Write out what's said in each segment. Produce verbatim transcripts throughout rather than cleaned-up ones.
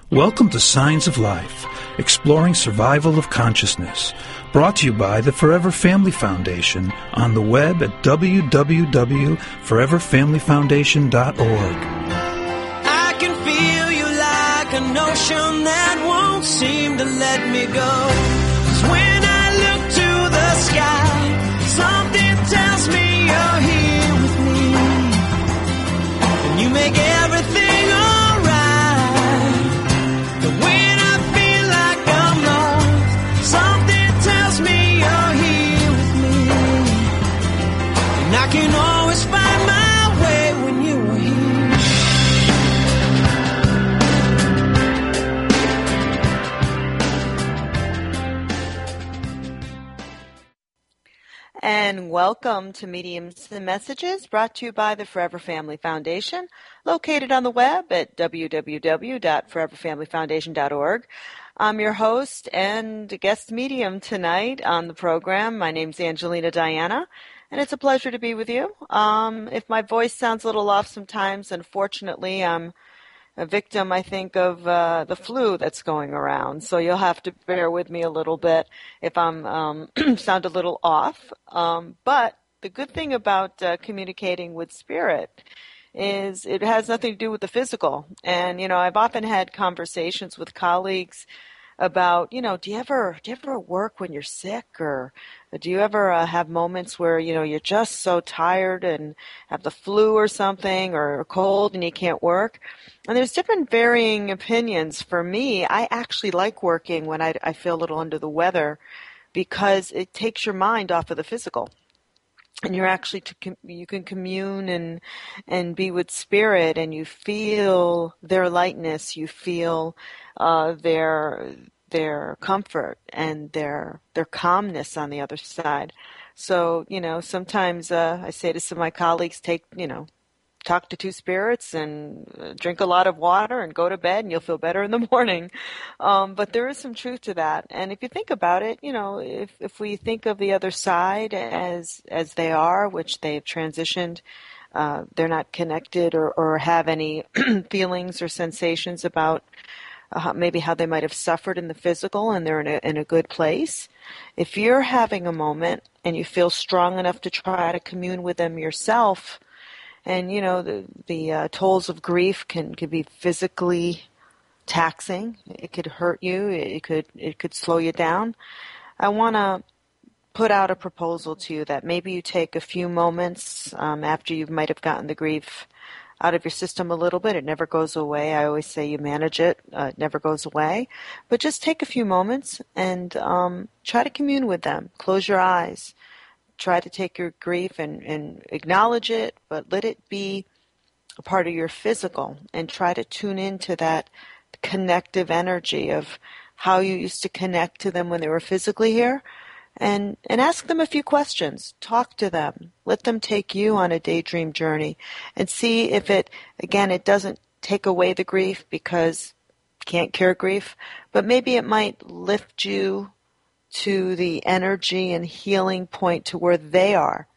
Welcome to Signs of Life, exploring survival of consciousness, brought to you by the Forever Family Foundation on the web at w w w dot forever family foundation dot org. I can feel you like an ocean that won't seem to let me go. 'Cause when I look to the sky, something tells me you're here with me, and you make everything alright. But when I feel like I'm lost, something tells me you're here with me, and I can always find my way when you are here. And welcome to Mediums and Messages, brought to you by the Forever Family Foundation, located on the web at w w w dot forever family foundation dot org. I'm your host and guest medium tonight on the program. My name's Angelina Diana, and it's a pleasure to be with you. Um, if my voice sounds a little off sometimes, unfortunately, I'm a victim, I think, of uh, the flu that's going around. So you'll have to bear with me a little bit if I'm um, sound a little off. Um, but the good thing about uh, communicating with spirit is it has nothing to do with the physical. And, you know, I've often had conversations with colleagues about, you know, do you ever do you ever work when you're sick, or do you ever uh, have moments where, you know, you're just so tired and have the flu or something, or a cold and you can't work? And there's different varying opinions. For me, I actually like working when I, I feel a little under the weather, because it takes your mind off of the physical. And you're actually to com- you can commune and and be with spirit, and you feel their lightness, you feel uh, their their comfort and their their calmness on the other side. So, you know, sometimes uh, I say to some of my colleagues, take you know. talk to two spirits and drink a lot of water and go to bed, and you'll feel better in the morning. Um, but there is some truth to that. And if you think about it, you know, if, if we think of the other side as as they are, which they've transitioned, uh, they're not connected or, or have any feelings or sensations about uh, maybe how they might have suffered in the physical, and they're in a, in a good place. If you're having a moment and you feel strong enough to try to commune with them yourself, and, you know, the, the uh, tolls of grief can, can be physically taxing. It could hurt you. It could it could slow you down. I want to put out a proposal to you that maybe you take a few moments um, after you might have gotten the grief out of your system a little bit. It never goes away. I always say you manage it. Uh, it never goes away. But just take a few moments and um, try to commune with them. Close your eyes. Try to take your grief and, and acknowledge it, but let it be a part of your physical, and try to tune into that connective energy of how you used to connect to them when they were physically here, and, and ask them a few questions. Talk to them. Let them take you on a daydream journey and see if it, again, it doesn't take away the grief, because you can't cure grief, but maybe it might lift you to the energy and healing point to where they are.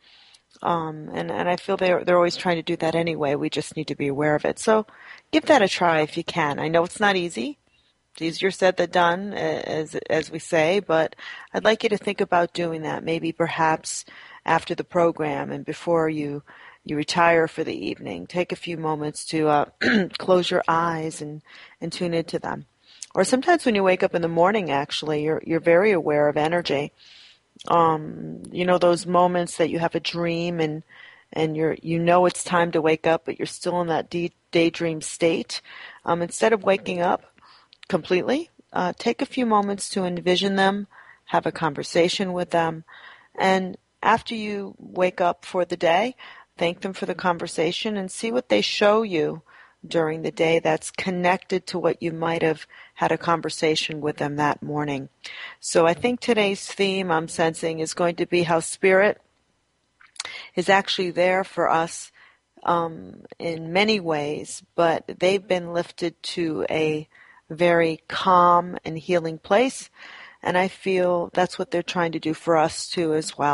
Um, and, and I feel they're, they're always trying to do that anyway. We just need to be aware of it. So give that a try if you can. I know it's not easy. It's easier said than done, as, as we say, but I'd like you to think about doing that, maybe perhaps after the program and before you, you retire for the evening. Take a few moments to uh, close your eyes and, and tune into them. Or sometimes when you wake up in the morning, actually, you're you're very aware of energy. Um, you know, those moments that you have a dream and and you're you know it's time to wake up, but you're still in that day, daydream state. Um, instead of waking up completely, uh, take a few moments to envision them, have a conversation with them, and after you wake up for the day, thank them for the conversation and see what they show you during the day that's connected to what you might have had a conversation with them that morning. So I think today's theme, I'm sensing, is going to be how spirit is actually there for us um, in many ways, but they've been lifted to a very calm and healing place, and I feel that's what they're trying to do for us too as well.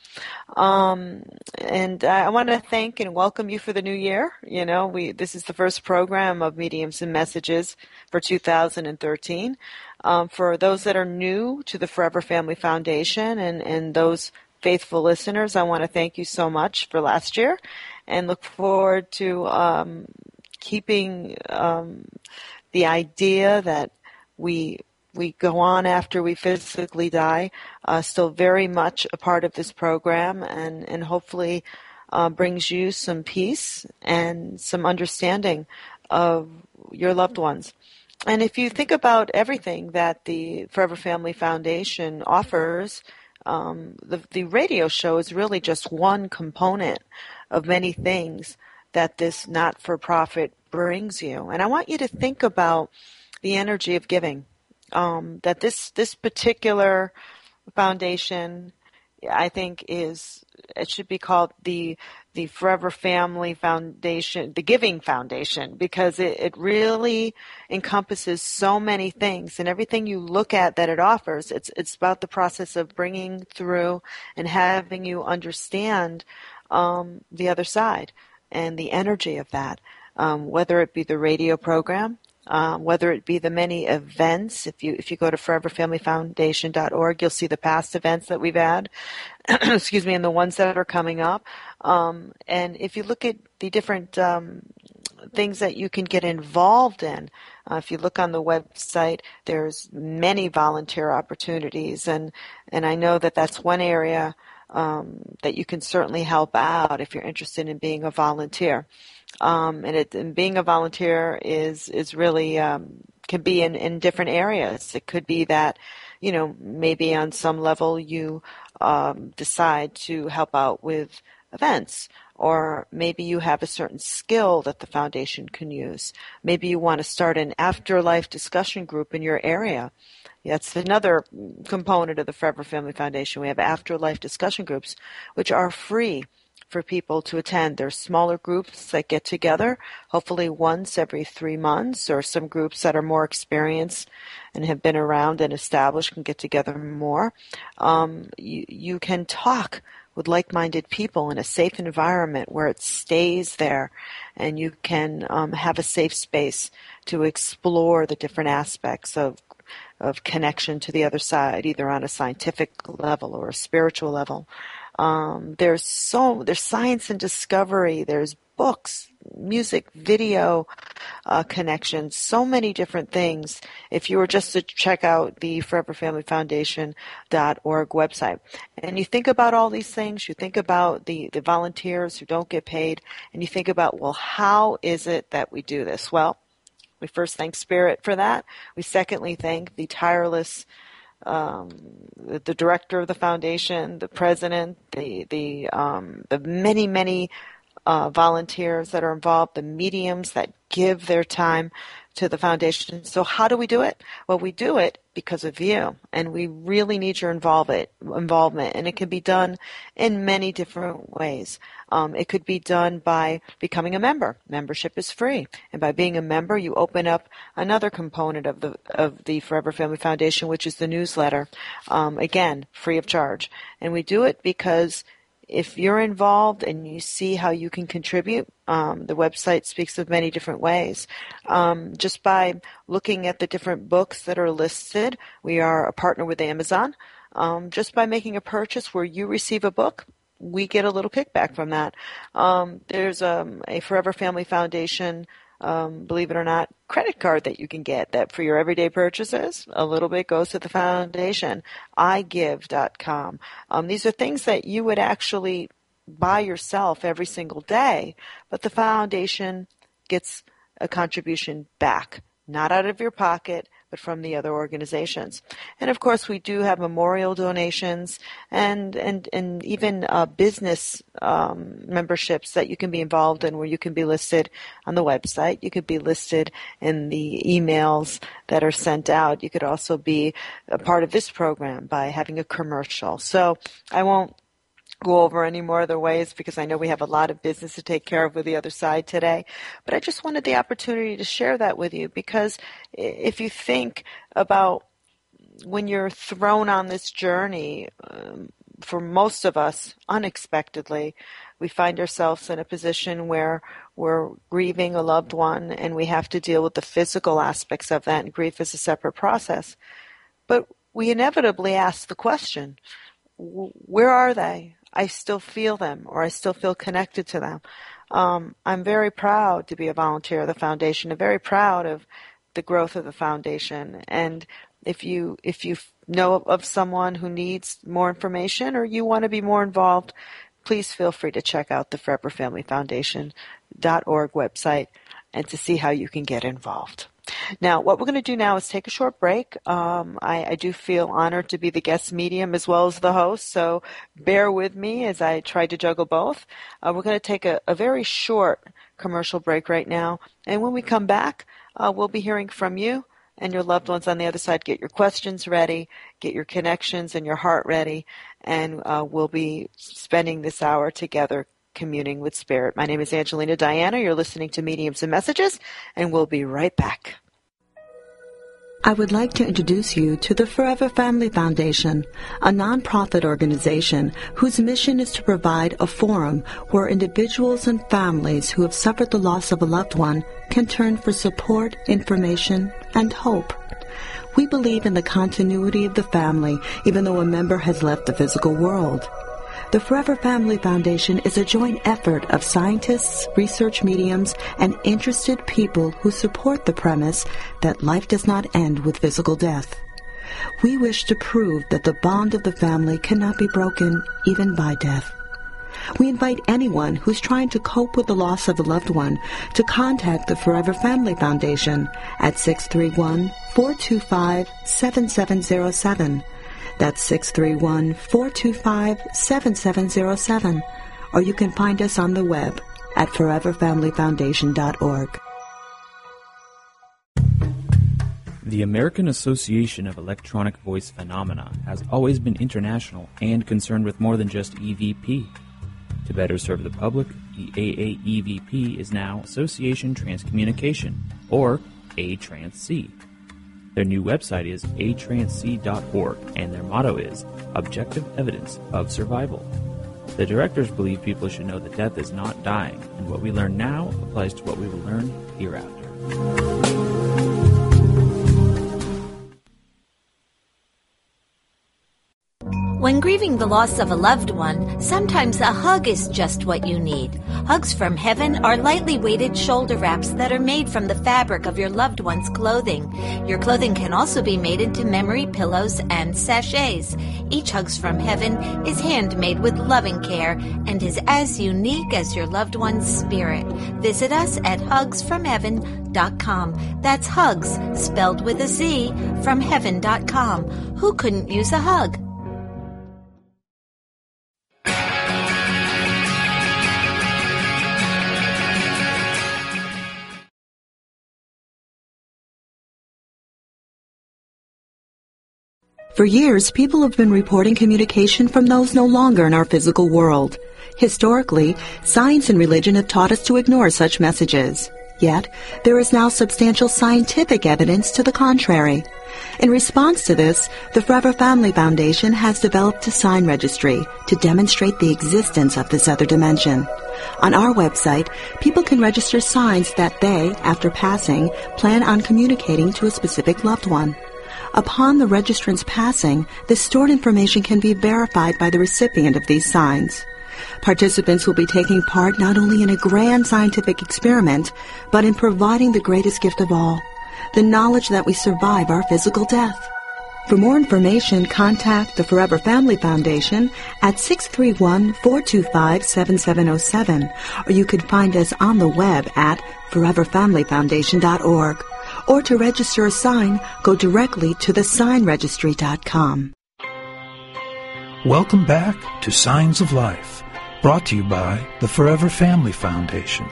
Um, and I want to thank and welcome you for the new year. You know, we this is the first program of Mediums and Messages for two thousand thirteen. Um, for those that are new to the Forever Family Foundation and, and those faithful listeners, I want to thank you so much for last year and look forward to um, keeping um, the idea that we we go on after we physically die, uh, still very much a part of this program, and, and hopefully uh, brings you some peace and some understanding of your loved ones. And if you think about everything that the Forever Family Foundation offers, um, the, the radio show is really just one component of many things that this not-for-profit brings you. And I want you to think about the energy of giving. Um, that this this particular foundation, I think, is it should be called the the Forever Family Foundation, the Giving Foundation, because it, it really encompasses so many things, and everything you look at that it offers, it's it's about the process of bringing through and having you understand um, the other side and the energy of that, um, whether it be the radio program. Um, whether it be the many events. If you if you go to forever family foundation dot org, you'll see the past events that we've had, excuse me, and the ones that are coming up. Um, and if you look at the different um, things that you can get involved in, uh, if you look on the website, there's many volunteer opportunities, and and I know that that's one area um, that you can certainly help out if you're interested in being a volunteer. Um, and, it, and being a volunteer is is really um, can be in, in different areas. It could be that, you know, maybe on some level you um, decide to help out with events, or maybe you have a certain skill that the foundation can use. Maybe you want to start an afterlife discussion group in your area. That's another component of the Forever Family Foundation. We have afterlife discussion groups, which are free for people to attend. There's smaller groups that get together, hopefully once every three months, or some groups that are more experienced and have been around and established can get together more. Um, you, you can talk with like-minded people in a safe environment where it stays there, and you can um, have a safe space to explore the different aspects of of connection to the other side, either on a scientific level or a spiritual level. Um, there's so there's science and discovery. There's books, music, video uh, connections, so many different things. If you were just to check out the forever family foundation dot org website, and you think about all these things, you think about the, the volunteers who don't get paid, and you think about, well, how is it that we do this? Well, we first thank Spirit for that. We secondly thank the tireless Um, the, the director of the foundation, the president, the the um, the many many uh, volunteers that are involved, the mediums that give their time to the foundation. So how do we do it? Well, we do it because of you, and we really need your involvement. Involvement, and it can be done in many different ways. Um, it could be done by becoming a member. Membership is free, and by being a member, you open up another component of the of the Forever Family Foundation, which is the newsletter. Um, again, free of charge, and we do it because if you're involved and you see how you can contribute, um, the website speaks of many different ways. Um, just by looking at the different books that are listed, we are a partner with Amazon. Um, just by making a purchase where you receive a book, we get a little kickback from that. Um, there's um, a Forever Family Foundation, um, believe it or not, credit card that you can get that for your everyday purchases, a little bit goes to the foundation, i give dot com. Um, these are things that you would actually buy yourself every single day, but the foundation gets a contribution back, not out of your pocket, but from the other organizations. And of course, we do have memorial donations and and and even uh, business um, memberships that you can be involved in, where you can be listed on the website. You could be listed in the emails that are sent out. You could also be a part of this program by having a commercial. So I won't go over any more other ways because I know we have a lot of business to take care of with the other side today. But I just wanted the opportunity to share that with you, because if you think about when you're thrown on this journey, um, for most of us, unexpectedly, we find ourselves in a position where we're grieving a loved one and we have to deal with the physical aspects of that, and grief is a separate process. But we inevitably ask the question, where are they? I still feel them, or I still feel connected to them. Um, I'm very proud to be a volunteer of the foundation. I'm very proud of the growth of the foundation. And if you if you know of someone who needs more information or you want to be more involved, please feel free to check out the Forever Family Foundation dot org website and to see how you can get involved. Now, what we're going to do now is take a short break. Um, I, I do feel honored to be the guest medium as well as the host, so bear with me as I try to juggle both. Uh, we're going to take a, a very short commercial break right now, and when we come back, uh, we'll be hearing from you and your loved ones on the other side. Get your questions ready, get your connections and your heart ready, and uh, we'll be spending this hour together communing with Spirit. My name is Angelina Diana. You're listening to Mediums and Messages, and we'll be right back. I would like to introduce you to the Forever Family Foundation, a nonprofit organization whose mission is to provide a forum where individuals and families who have suffered the loss of a loved one can turn for support, information, and hope. We believe in the continuity of the family, even though a member has left the physical world. The Forever Family Foundation is a joint effort of scientists, research mediums, and interested people who support the premise that life does not end with physical death. We wish to prove that the bond of the family cannot be broken even by death. We invite anyone who's trying to cope with the loss of a loved one to contact the Forever Family Foundation at six three one, four two five, seven seven zero seven. That's six three one, four two five, seven seven zero seven. Or you can find us on the web at Forever Family Foundation dot org. The American Association of Electronic Voice Phenomena has always been international and concerned with more than just E V P. To better serve the public, the A A E V P is now Association Transcommunication, or A Trans C. Their new website is A trans C dot org, and their motto is Objective Evidence of Survival. The directors believe people should know that death is not dying, and what we learn now applies to what we will learn hereafter. When grieving the loss of a loved one, sometimes a hug is just what you need. Hugs from Heaven are lightly weighted shoulder wraps that are made from the fabric of your loved one's clothing. Your clothing can also be made into memory pillows and sachets. Each Hugs from Heaven is handmade with loving care and is as unique as your loved one's spirit. Visit us at hugs from heaven dot com. That's Hugs, spelled with a Z, from heaven dot com. Who couldn't use a hug? For years, people have been reporting communication from those no longer in our physical world. Historically, science and religion have taught us to ignore such messages. Yet, there is now substantial scientific evidence to the contrary. In response to this, the Forever Family Foundation has developed a sign registry to demonstrate the existence of this other dimension. On our website, people can register signs that they, after passing, plan on communicating to a specific loved one. Upon the registrant's passing, the stored information can be verified by the recipient of these signs. Participants will be taking part not only in a grand scientific experiment, but in providing the greatest gift of all, the knowledge that we survive our physical death. For more information, contact the Forever Family Foundation at six three one, four two five, seven seven zero seven, or you can find us on the web at Forever Family Foundation dot org. Or to register a sign, go directly to the sign registry dot com. Welcome back to Signs of Life, brought to you by the Forever Family Foundation.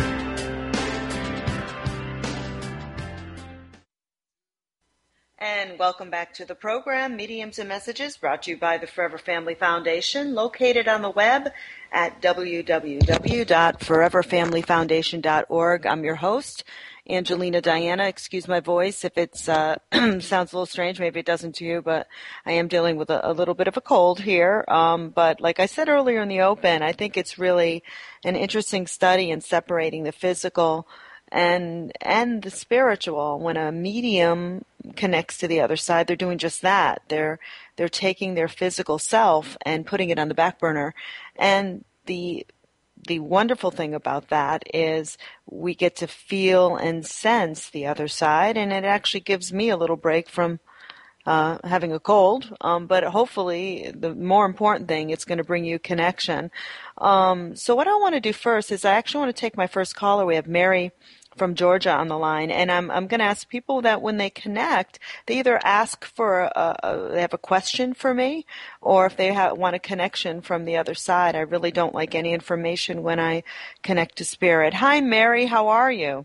And and welcome back to the program, Mediums and Messages, brought to you by the Forever Family Foundation, located on the web at w w w dot forever family foundation dot org. I'm your host, Angelina Diana. Excuse my voice if it uh, sounds a little strange. Maybe it doesn't to you, but I am dealing with a, a little bit of a cold here. Um, but like I said earlier in the open, I think it's really an interesting study in separating the physical and and the spiritual. When a medium connects to the other side, they're doing just that. They're they're taking their physical self and putting it on the back burner. And the the wonderful thing about that is we get to feel and sense the other side, and it actually gives me a little break from uh, having a cold. Um, but hopefully, the more important thing, it's going to bring you connection. Um, so what I want to do first is I actually want to take my first caller. We have Mary from Georgia on the line, and I'm I'm going to ask people that when they connect, they either ask for a, a they have a question for me, or if they have, want a connection from the other side. I really don't like any information when I connect to spirit. Hi, Mary. How are you?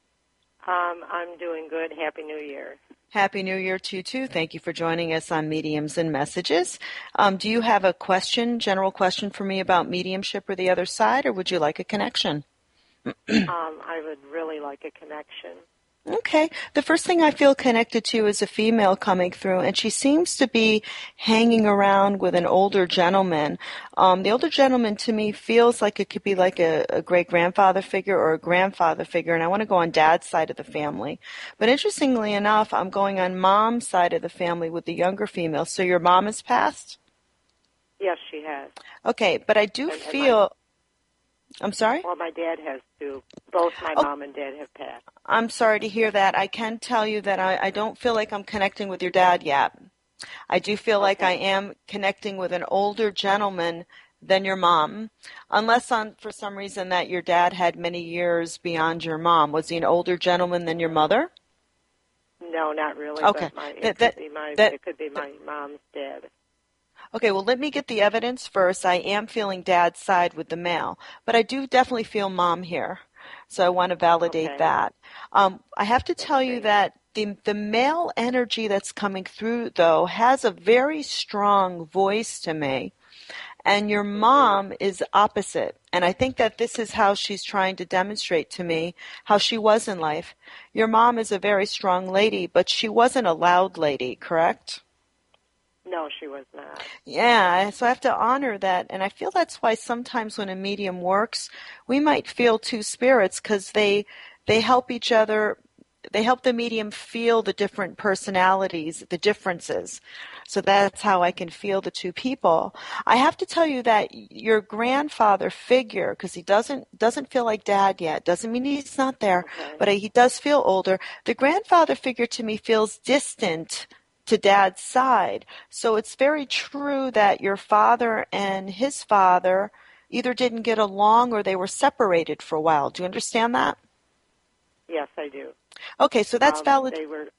Um, I'm doing good. Happy New Year. Happy New Year to you, too. Thank you for joining us on Mediums and Messages. Um, do you have a question, general question for me about mediumship or the other side, or would you like a connection? um, I would really like a connection. Okay. The first thing I feel connected to is a female coming through, and she seems to be hanging around with an older gentleman. Um, the older gentleman, to me, feels like it could be like a, a great-grandfather figure or a grandfather figure, and I want to go on Dad's side of the family. But interestingly enough, I'm going on Mom's side of the family with the younger female. So your mom has passed? Yes, she has. Okay, but I do and, feel... And my, I'm sorry? Well, my dad has too. Both my oh. mom and dad have passed. I'm sorry to hear that. I can tell you that I, I don't feel like I'm connecting with your dad yet. I do feel okay. like I am connecting with an older gentleman than your mom, unless on for some reason that your dad had many years beyond your mom. Was he an older gentleman than your mother? No, not really. Okay. But my, it, that, could that, be my, that, it could be my mom's dad. Okay, well, let me get the evidence first. I am feeling Dad's side with the male, but I do definitely feel Mom here, so I want to validate okay. that. Um, I have to tell you that the the male energy that's coming through, though, has a very strong voice to me, and your mom is opposite, and I think that this is how she's trying to demonstrate to me how she was in life. Your mom is a very strong lady, but she wasn't a loud lady, correct? No, she was not. Yeah, so I have to honor that, and I feel that's why sometimes when a medium works, we might feel two spirits because they they help each other, they help the medium feel the different personalities, the differences. So that's how I can feel the two people. I have to tell you that your grandfather figure, because he doesn't doesn't feel like Dad yet, doesn't mean he's not there, okay. but he does feel older. The grandfather figure to me feels distant to Dad's side. So it's very true that your father and his father either didn't get along or they were separated for a while. Do you understand that? Yes, I do. Okay, so that's um, valid. They were.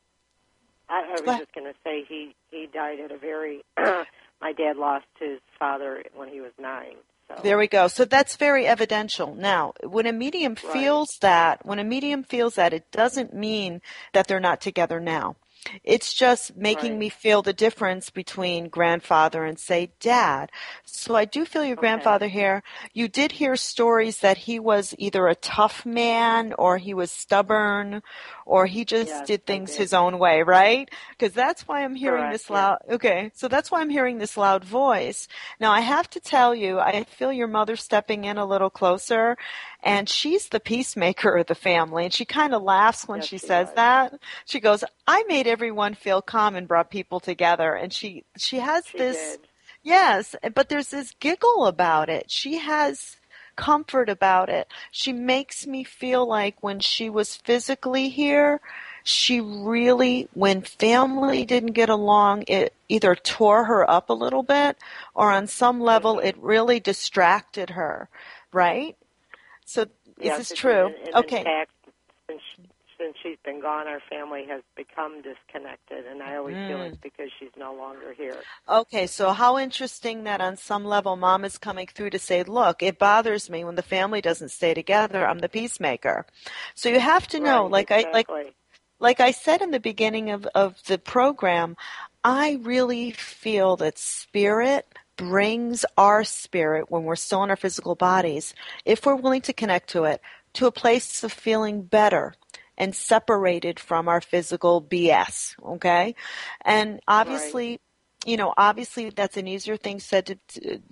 I, I was just going to say he, he died at a very. My dad lost his father when he was nine. So. There we go. So that's very evidential. Now, when a medium right. feels that, when a medium feels that, it doesn't mean that they're not together now. It's just making right. me feel the difference between grandfather and, say, Dad. So I do feel your okay. grandfather here. You did hear stories that he was either a tough man or he was stubborn or he just yes, did things did. his own way, right? Because that's why I'm hearing Correct, this loud. Yeah. Okay, so that's why I'm hearing this loud voice. Now, I have to tell you, I feel your mother stepping in a little closer, and she's the peacemaker of the family, and she kind of laughs when yes, she, she says does. that. She goes, I made everyone feel calm and brought people together, and she she has she this, did. yes, but there's this giggle about it. She has comfort about it. She makes me feel like when she was physically here, she really, when family didn't get along, it either tore her up a little bit or on some level mm-hmm. it really distracted her, right? So yes, is this true? And, and okay. In fact, since, since she's been gone, our family has become disconnected, and I always mm. feel it's because she's no longer here. Okay, so how interesting that on some level Mom is coming through to say, look, it bothers me when the family doesn't stay together. I'm the peacemaker. So you have to know, right, like exactly. I like like I said in the beginning of, of the program, I really feel that spirit brings our spirit when we're still in our physical bodies, if we're willing to connect to it, to a place of feeling better and separated from our physical B S, okay? And obviously, right. you know, obviously that's an easier thing said to, to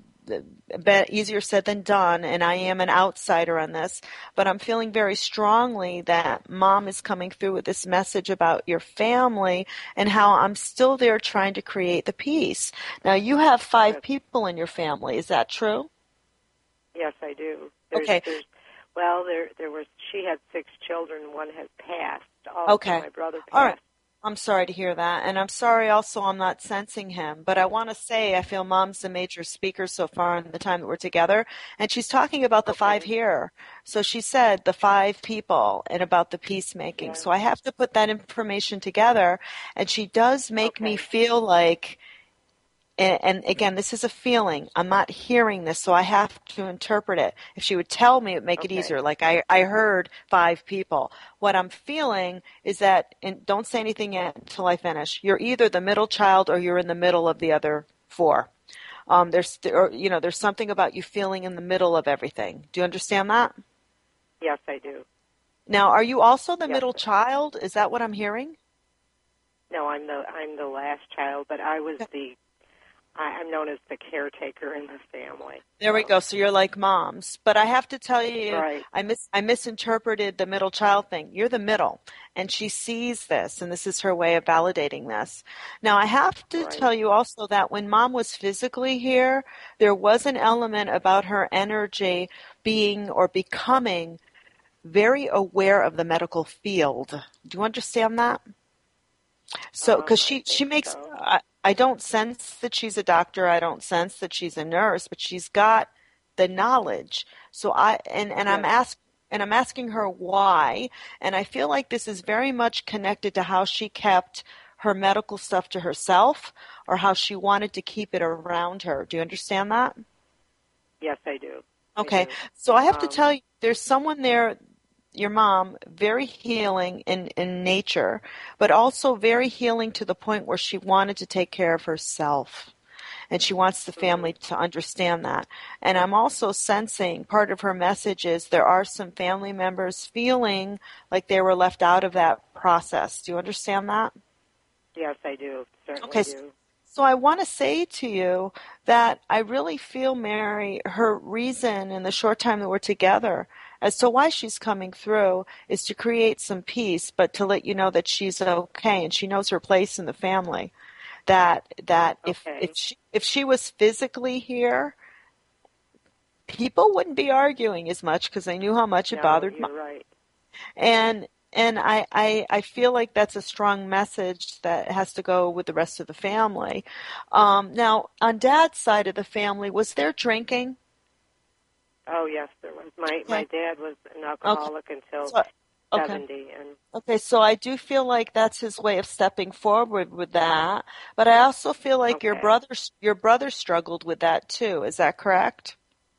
easier said than done, and I am an outsider on this, but I'm feeling very strongly that Mom is coming through with this message about your family and how I'm still there trying to create the peace. Now, you have five Yes. people in your family. Is that true? Yes, I do. There's, Okay. There's, well, there there was. She had six children. One has passed. Also, Okay. my brother passed. All right. I'm sorry to hear that. And I'm sorry also I'm not sensing him. But I want to say I feel Mom's the major speaker so far in the time that we're together. And she's talking about the Okay. five here. So she said the five people and about the peacemaking. Yeah. So I have to put that information together. And she does make Okay. me feel like, and, and again, this is a feeling. I'm not hearing this, so I have to interpret it. If she would tell me, it would make it Okay. easier. Like I, I heard five people. What I'm feeling is that, and don't say anything yet until I finish, you're either the middle child or you're in the middle of the other four. Um, there's, or, you know, there's something about you feeling in the middle of everything. Do you understand that? Yes, I do. Now, are you also the Yes. middle child? Is that what I'm hearing? No, I'm the I'm the last child, but I was the I, I'm known as the caretaker in the family. There we go. So you're like Moms. But I have to tell you, Right. I mis- I misinterpreted the middle child thing. You're the middle. And she sees this, and this is her way of validating this. Now, I have to Right. tell you also that when Mom was physically here, there was an element about her energy being or becoming very aware of the medical field. Do you understand that? So, because Um, she, I she think makes, so. I, I don't sense that she's a doctor. I don't sense that she's a nurse, but she's got the knowledge. So I, and, and I'm Yes. ask, and I'm asking her why. And I feel like this is very much connected to how she kept her medical stuff to herself or how she wanted to keep it around her. Do you understand that? Yes, I do. I Okay. do. So I have to Um, tell you, there's someone there, your mom, very healing in, in nature, but also very healing to the point where she wanted to take care of herself. And she wants the family to understand that. And I'm also sensing part of her message is there are some family members feeling like they were left out of that process. Do you understand that? Yes, I do. Certainly Okay. do. So I want to say to you that I really feel, Mary, her reason in the short time that we're together as to why she's coming through is to create some peace, but to let you know that she's okay and she knows her place in the family. That that if Okay. if she if she was physically here, people wouldn't be arguing as much because they knew how much it No, bothered you're Mom. right. And and I, I I feel like that's a strong message that has to go with the rest of the family. Um, now, on Dad's side of the family, was there drinking? Oh, yes, there was. My Okay. my dad was an alcoholic until So, okay. seventy, and Okay, so I do feel like that's his way of stepping forward with that, but I also feel like your Okay. brother your brother struggled with that too. Is that correct?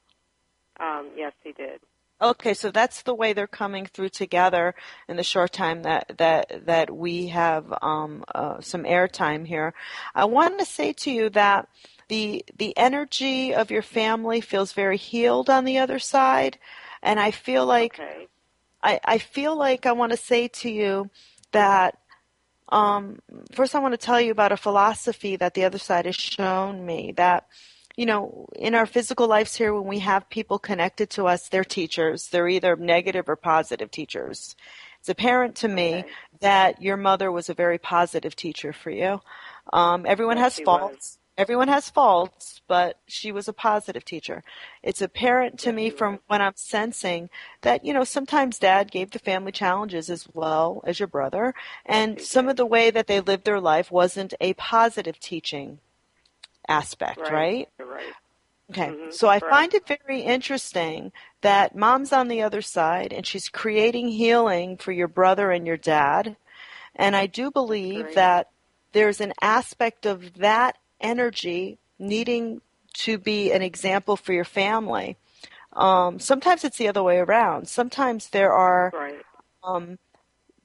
um, yes, he did. Okay, so that's the way they're coming through together in the short time that that that we have um, uh, some airtime here. I wanted to say to you that the the energy of your family feels very healed on the other side, and I feel like Okay. I, I feel like I want to say to you that um, first I want to tell you about a philosophy that the other side has shown me that, you know, in our physical lives here, when we have people connected to us, they're teachers. They're either negative or positive teachers. It's apparent to me Okay. that your mother was a very positive teacher for you. Um, everyone Yes, has she faults. was. Everyone has faults, but she was a positive teacher. It's apparent to Yes, me she from was. what I'm sensing that, you know, sometimes Dad gave the family challenges as well as your brother, and he some did. of the way that they lived their life wasn't a positive teaching aspect, Right. right? You're right. Okay, Mhm, so I correct. find it very interesting that Mom's on the other side and she's creating healing for your brother and your dad. And I do believe Great. that there's an aspect of that energy needing to be an example for your family. Um, sometimes it's the other way around. Sometimes there are Right. um,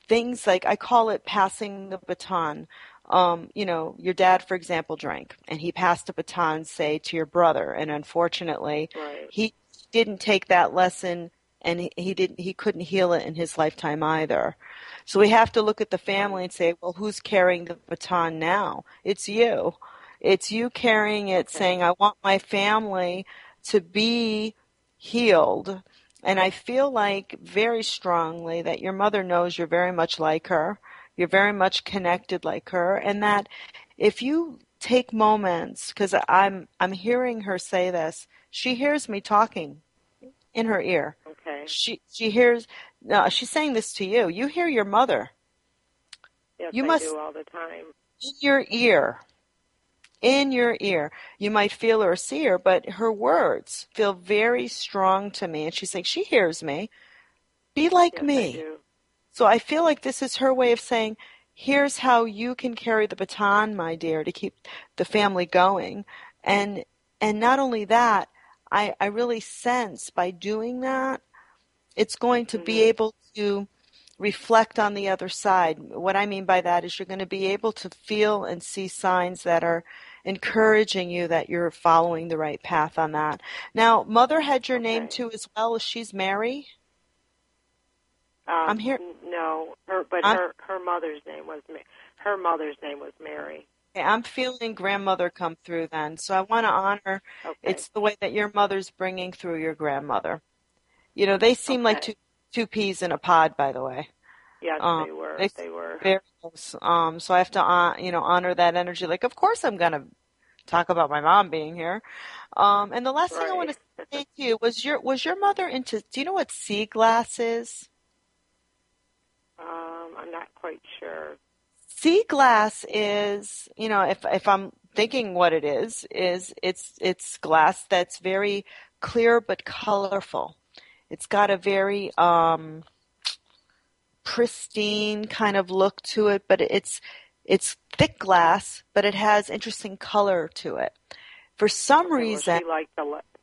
things like, I call it passing the baton. Um, you know, your dad, for example, drank, and he passed a baton, say, to your brother, and unfortunately, right. he didn't take that lesson, and he, he didn't, he couldn't heal it in his lifetime either. So we have to look at the family and say, well, who's carrying the baton now? It's you. It's you carrying it, Okay. saying, I want my family to be healed. And I feel like very strongly that your mother knows you're very much like her. You're very much connected like her. And that if you take moments, because I'm, I'm hearing her say this, she hears me talking in her ear. Okay. She, she hears, no, she's saying this to you. You hear your mother. Yes, You I must, do all the time. in your ear. In your ear. You might feel her or see her, but her words feel very strong to me. And she's like, she hears me. Be like Yes, me. I do. So I feel like this is her way of saying, here's how you can carry the baton, my dear, to keep the family going. And and not only that, I, I really sense by doing that, it's going to mm-hmm. be able to reflect on the other side. What I mean by that is you're going to be able to feel and see signs that are encouraging you that you're following the right path on that. Now, Mother had your okay. name too as well. She's Mary? Um, I'm here. No, her, but I'm, her her mother's name was her mother's name was Mary. Okay, I'm feeling grandmother come through then. So I want to honor, okay. it's the way that your mother's bringing through your grandmother. You know, they seem okay. like two two peas in a pod, by the way. Yes, um, they were. They, they were very close. Um, so I have to, uh, you know, honor that energy. Like, of course, I'm gonna talk about my mom being here. Um, and the last right. thing I want to say to you was your was your mother into? Do you know what sea glass is? Um, I'm not quite sure. Sea glass is, you know, if if I'm thinking what it is, is it's it's glass that's very clear but colorful. It's got a very um, pristine kind of look to it, but it's it's thick glass, but it has interesting color to it. For some okay, reason, well, she liked a lot.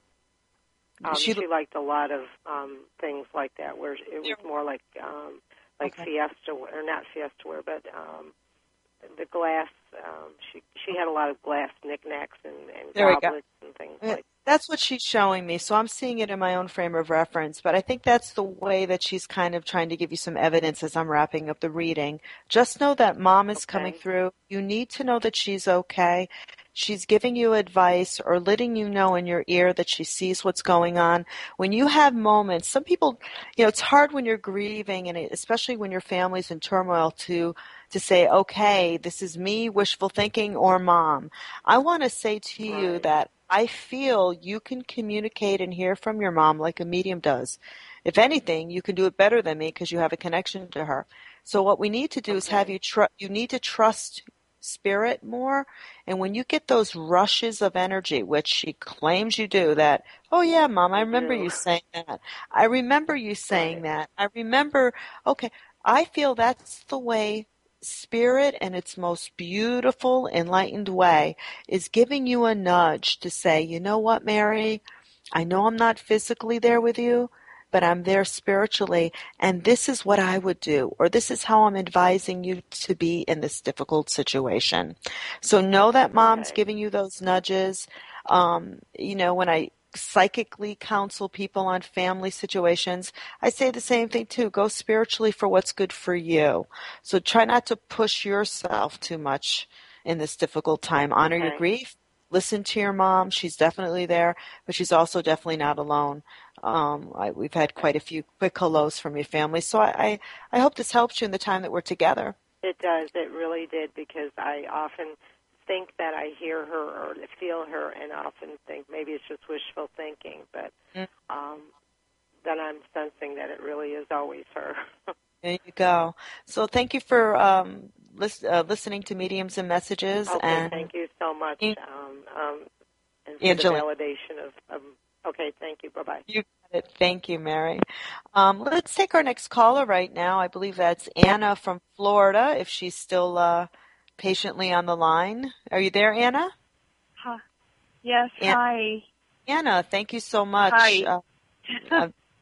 Um, she, she liked a lot of um, things like that, where it was more like um, like okay. Fiesta, or not Fiesta ware, but um, the glass. Um, she she had a lot of glass knickknacks and, and goblets and things Yeah, like that. That's what she's showing me, so I'm seeing it in my own frame of reference, but I think that's the way that she's kind of trying to give you some evidence as I'm wrapping up the reading. Just know that Mom is okay. coming through. You need to know that she's okay. She's giving you advice or letting you know in your ear that she sees what's going on. When you have moments, some people, you know, it's hard when you're grieving, and especially when your family's in turmoil, to to say, okay, this is me, wishful thinking, or Mom. I want to say to you right. that I feel you can communicate and hear from your mom like a medium does. If anything, you can do it better than me because you have a connection to her. So what we need to do okay. is have you tr- you need to trust spirit more. And when you get those rushes of energy, which she claims you do, that, oh yeah, Mom, I, I remember do. you saying that. I remember you saying right. that. I remember, okay, I feel that's the way Spirit, in its most beautiful, enlightened way, is giving you a nudge to say, you know what, Mary, I know I'm not physically there with you, but I'm there spiritually, and this is what I would do, or this is how I'm advising you to be in this difficult situation. So know that Mom's okay. giving you those nudges. Um, you know, when I psychically counsel people on family situations, I say the same thing too. Go spiritually for what's good for you. So try not to push yourself too much in this difficult time. Honor okay. your grief. Listen to your mom. She's definitely there, but she's also definitely not alone. Um, I, we've had quite a few quick hellos from your family. So I, I, I hope this helps you in the time that we're together. It does. It really did, because I often think that I hear her or feel her, and often think maybe it's just wishful thinking, but um, then I'm sensing that it really is always her. There you go. So thank you for um, lis- uh, listening to Mediums and Messages. Okay, and thank you so much. Um, um, and for Angela. the validation of, of, okay, thank you. Bye-bye. You got it. Thank you, Mary. Um, let's take our next caller right now. I believe that's Anna from Florida, if she's still uh, patiently on the line. Are you there, Anna? Huh. Yes, An- hi. Anna, thank you so much. Hi. Uh, uh,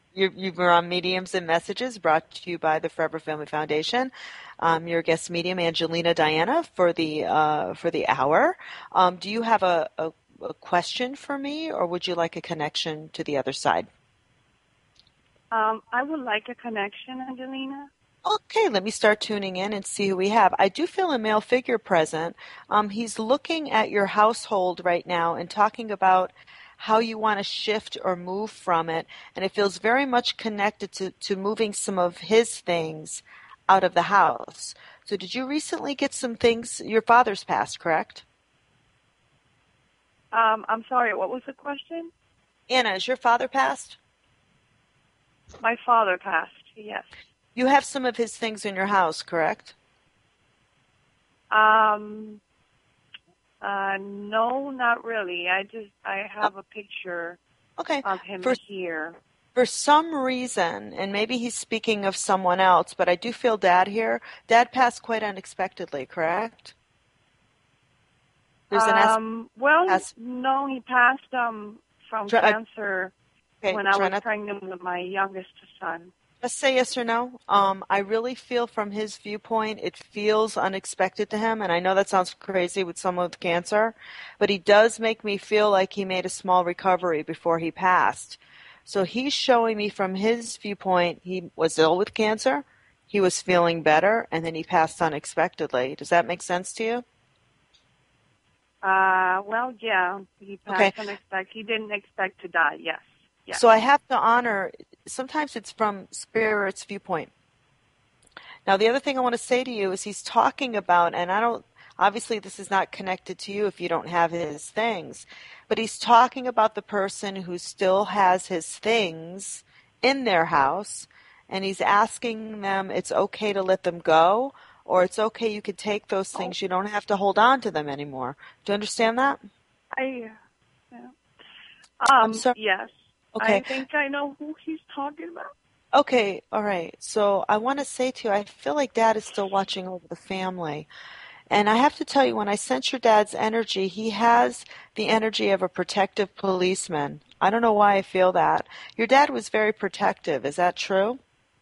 You, you were on Mediums and Messages, brought to you by the Forever Family Foundation. Um, your guest medium, Angelina Diana, for the uh, for the hour. Um, do you have a, a, a question for me, or would you like a connection to the other side? Um, I would like a connection, Angelina. Okay, let me start tuning in and see who we have. I do feel a male figure present. Um, he's looking at your household right now and talking about how you want to shift or move from it, and it feels very much connected to, to moving some of his things out of the house. So did you recently get some things, your father's passed, correct? Um, I'm sorry, what was the question? Anna, is your father passed? My father passed, yes. You have some of his things in your house, correct? Um, uh, no, not really. I just, I have a picture okay. of him For, here. For some reason, and maybe he's speaking of someone else, but I do feel Dad here. Dad passed quite unexpectedly, correct? There's an um, well, pass- no, he passed um, from Try, cancer okay, when I was not- pregnant with my youngest son. Just say yes or no. Um, I really feel from his viewpoint, it feels unexpected to him, and I know that sounds crazy with someone with cancer, but he does make me feel like he made a small recovery before he passed. So he's showing me from his viewpoint, he was ill with cancer, he was feeling better, and then he passed unexpectedly. Does that make sense to you? Uh, well, yeah, he passed okay. unexpected. He didn't expect to die, yes. yes. So I have to honor, sometimes it's from Spirit's viewpoint. Now, the other thing I want to say to you is he's talking about, and I don't, obviously this is not connected to you if you don't have his things, but he's talking about the person who still has his things in their house, and he's asking them it's okay to let them go, or it's okay, you could take those things, oh. you don't have to hold on to them anymore. Do you understand that? I, yeah. Um, I'm sorry. Yes. Okay. I think I know who he's talking about. Okay, all right. So I want to say to you, I feel like Dad is still watching over the family. And I have to tell you, when I sense your dad's energy, he has the energy of a protective policeman. I don't know why I feel that. Your dad was very protective. Is that true?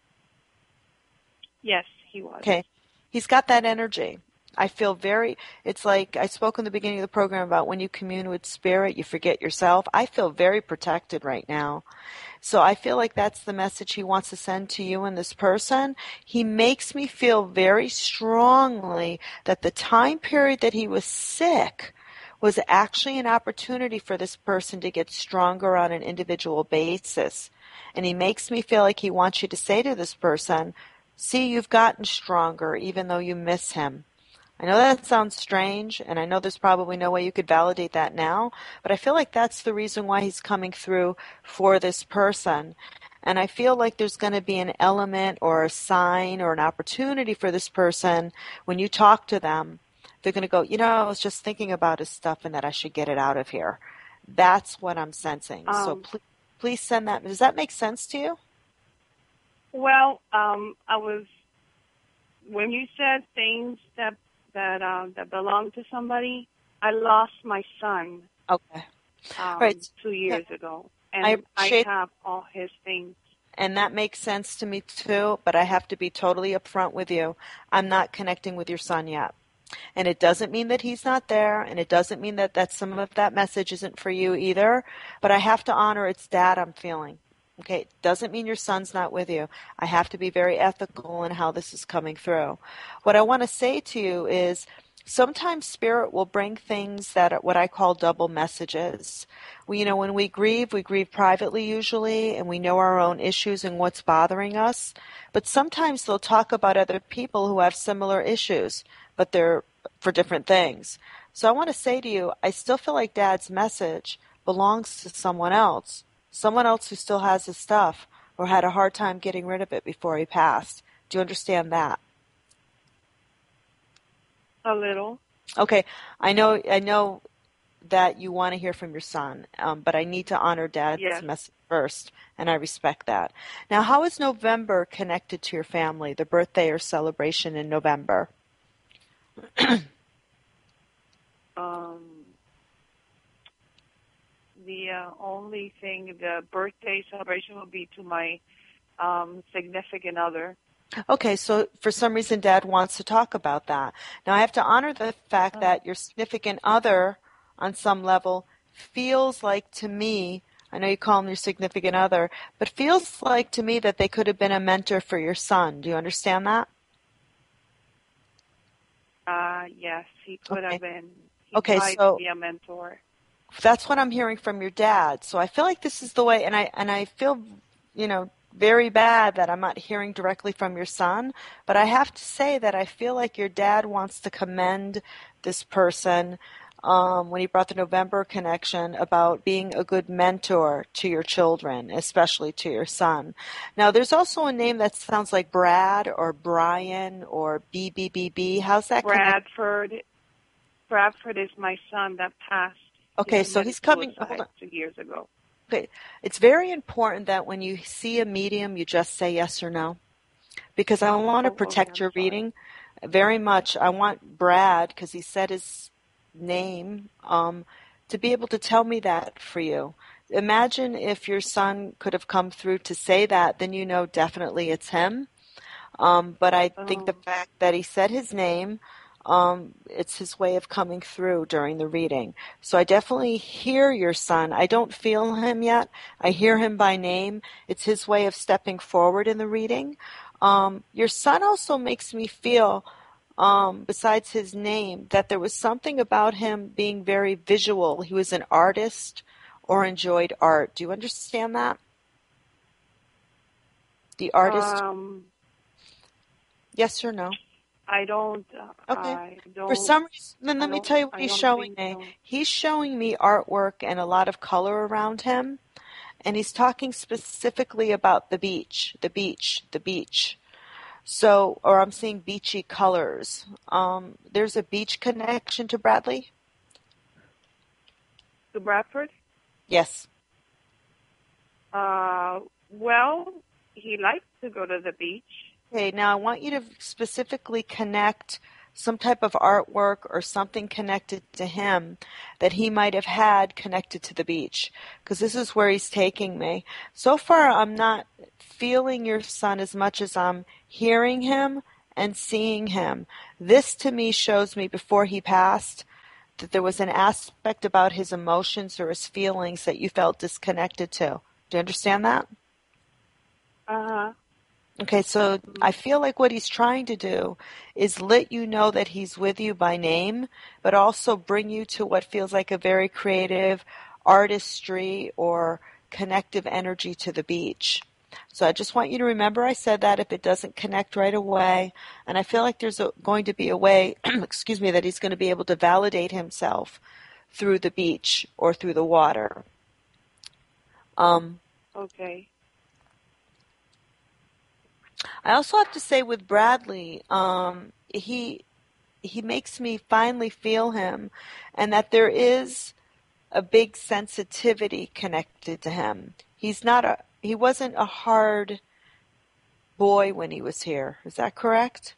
Yes, he was. Okay. He's got that energy. I feel very, it's like I spoke in the beginning of the program about when you commune with spirit, you forget yourself. I feel very protected right now. So I feel like that's the message he wants to send to you and this person. He makes me feel very strongly that the time period that he was sick was actually an opportunity for this person to get stronger on an individual basis. And he makes me feel like he wants you to say to this person, see, you've gotten stronger even though you miss him. I know that sounds strange, and I know there's probably no way you could validate that now, but I feel like that's the reason why he's coming through for this person. And I feel like there's going to be an element or a sign or an opportunity for this person when you talk to them. They're going to go, you know, I was just thinking about his stuff and that I should get it out of here. That's what I'm sensing. Um, so please, please send that. Does that make sense to you? Well, um, I was, when you said things that that uh, that belonged to somebody, I lost my son. Okay. Um, right. Two years yeah. ago, and I, I have all his things. And that makes sense to me too, but I have to be totally upfront with you. I'm not connecting with your son yet. And it doesn't mean that he's not there, and it doesn't mean that, that some of that message isn't for you either, but I have to honor it's Dad I'm feeling. Okay, it doesn't mean your son's not with you. I have to be very ethical in how this is coming through. What I want to say to you is sometimes Spirit will bring things that are what I call double messages. We, you know, when we grieve, we grieve privately usually, and we know our own issues and what's bothering us. But sometimes they'll talk about other people who have similar issues, but they're for different things. So I want to say to you, I still feel like Dad's message belongs to someone else. Someone else who still has his stuff or had a hard time getting rid of it before he passed. Do you understand that? A little. Okay. I know I know that you want to hear from your son, um, but I need to honor Dad's yes. message first, and I respect that. Now, how is November connected to your family, the birthday or celebration in November? um. the uh, only thing, the birthday celebration will be to my um, significant other. Okay, so for some reason Dad wants to talk about that. Now I have to honor the fact that your significant other, on some level, feels like to me, I know you call him your significant other, but feels like to me that they could have been a mentor for your son. Do you understand that? Uh, yes, he could Okay. have been. He Okay, might so be a mentor. that's what I'm hearing from your dad. So I feel like this is the way, and I and I feel, you know, very bad that I'm not hearing directly from your son. But I have to say that I feel like your dad wants to commend this person um, when he brought the November connection about being a good mentor to your children, especially to your son. Now, there's also a name that sounds like Brad or Brian or B B B B. How's that connect? Bradford. Bradford is my son that passed. Okay, He so committed he's coming. suicide Hold on. two years ago. Okay, it's very important that when you see a medium, you just say yes or no, because I want to Oh, okay, protect I'm your sorry. reading very much. I want Brad, because he said his name, um, to be able to tell me that for you. Imagine if your son could have come through to say that, then you know definitely it's him. Um, but I think the Oh. fact that he said his name, um, it's his way of coming through during the reading. So I definitely hear your son. I don't feel him yet. I hear him by name. It's his way of stepping forward in the reading. Um, your son also makes me feel, um, besides his name, that there was something about him being very visual. He was an artist or enjoyed art. Do you understand that? The artist, Um, yes or no? I don't. Uh, Okay. I don't. For some reason, then I let me don't. tell you what I he's don't showing think me. so. He's showing me artwork and a lot of color around him, and he's talking specifically about the beach, the beach, the beach. So, or I'm seeing beachy colors. Um, there's a beach connection to Bradley? To Bradford? Yes. Uh, well, he likes to go to the beach. Okay, now I want you to specifically connect some type of artwork or something connected to him that he might have had connected to the beach, because this is where he's taking me. So far, I'm not feeling your son as much as I'm hearing him and seeing him. This, to me, shows me before he passed that there was an aspect about his emotions or his feelings that you felt disconnected to. Do you understand that? Uh-huh. Okay, so I feel like what he's trying to do is let you know that he's with you by name, but also bring you to what feels like a very creative artistry or connective energy to the beach. So I just want you to remember I said that if it doesn't connect right away, and I feel like there's a, going to be a way, excuse me, that he's going to be able to validate himself through the beach or through the water. Um, Okay. I also have to say with Bradley, um, he he makes me finally feel him, and that there is a big sensitivity connected to him. He's not a he wasn't a hard boy when he was here. Is that correct?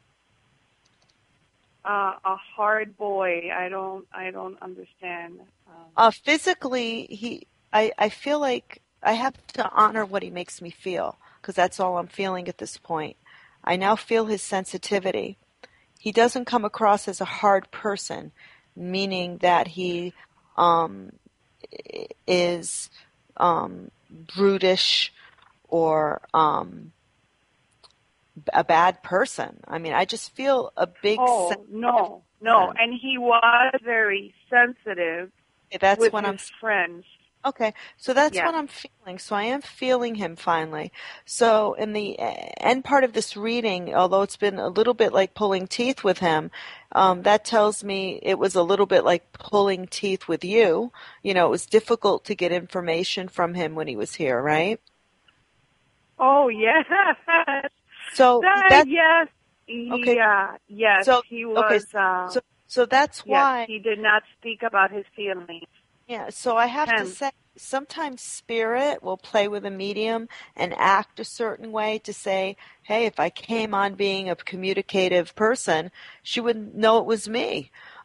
Uh, a hard boy. I don't. I don't understand. Um, Uh, physically, he I I feel like I have to honor what he makes me feel, because that's all I'm feeling at this point. I now feel his sensitivity. He doesn't come across as a hard person, meaning that he um, is um, brutish or um, a bad person. I mean, I just feel a big oh sense. no, no. And he was very sensitive That's with what his I'm friends. Okay, so that's Yeah. what I'm feeling. So I am feeling him finally. So in the end part of this reading, although it's been a little bit like pulling teeth with him, um, that tells me it was a little bit like pulling teeth with you. You know, it was difficult to get information from him when he was here, right? Oh yes. So that, that yes. He, Okay. uh, yes. So he okay, was. Uh, so so that's yes, why. he did not speak about his feelings. Yeah, so I have to Hence. say, sometimes spirit will play with a medium and act a certain way to say, hey, if I came on being a communicative person, she wouldn't know it was me.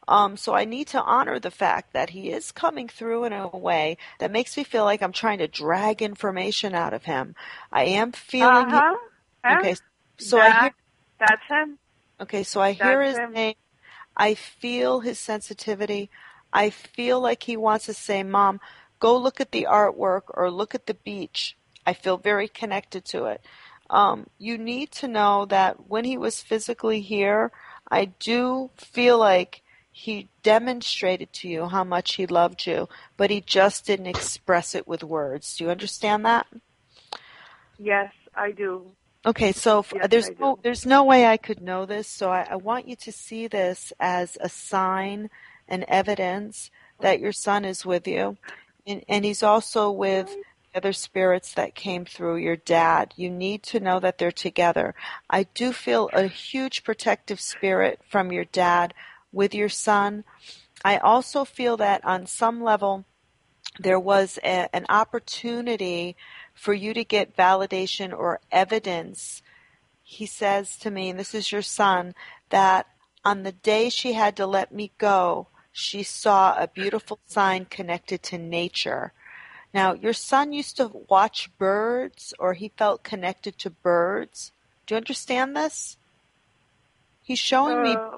Um, so I need to honor the fact that he is coming through in a way that makes me feel like I'm trying to drag information out of him. I am feeling Uh-huh. him. Huh? Okay, so that, I hear. That's him. Okay, so I hear That's his him. name. I feel his sensitivity. I feel like he wants to say, Mom, go look at the artwork or look at the beach. I feel very connected to it. Um, you need to know that when he was physically here, I do feel like he demonstrated to you how much he loved you, but he just didn't express it with words. Do you understand that? Yes, I do. Okay, so f- Yes, there's I no do. there's no way I could know this, so I, I want you to see this as a sign and evidence that your son is with you, and, and he's also with the other spirits that came through your dad. You need to know that they're together. I do feel a huge protective spirit from your dad with your son. I also feel that on some level there was a, an opportunity for you to get validation or evidence. He says to me, and this is your son, that on the day she had to let me go, she saw a beautiful sign connected to nature. Now, your son used to watch birds, or he felt connected to birds. Do you understand this? He's showing me. Uh,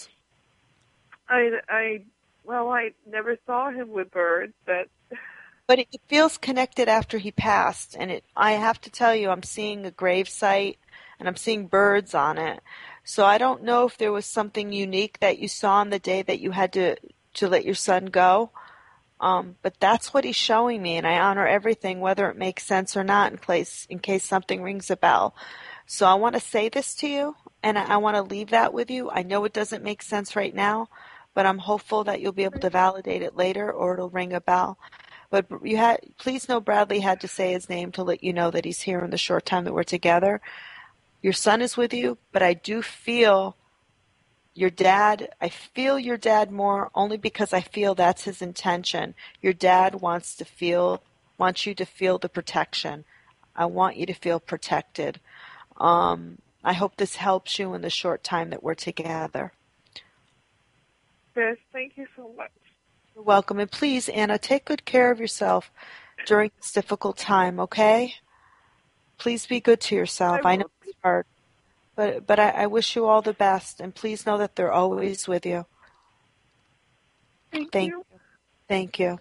I, I, well, I never saw him with birds, but But it feels connected after he passed, and it, I have to tell you, I'm seeing a grave site, and I'm seeing birds on it. So I don't know if there was something unique that you saw on the day that you had to, to let your son go, um, but that's what he's showing me, and I honor everything, whether it makes sense or not, in case, in case something rings a bell. So I want to say this to you, and I, I want to leave that with you. I know it doesn't make sense right now, but I'm hopeful that you'll be able to validate it later, or it'll ring a bell. But you had, please know Bradley had to say his name to let you know that he's here in the short time that we're together. Your son is with you, but I do feel your dad, I feel your dad more only because I feel that's his intention. Your dad wants to feel, wants you to feel the protection. I want you to feel protected. Um, I hope this helps you in the short time that we're together. yes, thank you so much. You're welcome. And please, Anna, take good care of yourself during this difficult time, okay? Please be good to yourself. I, I know it's hard, but but I, I wish you all the best, and please know that they're always with you. Thank, Thank you. you. Thank you.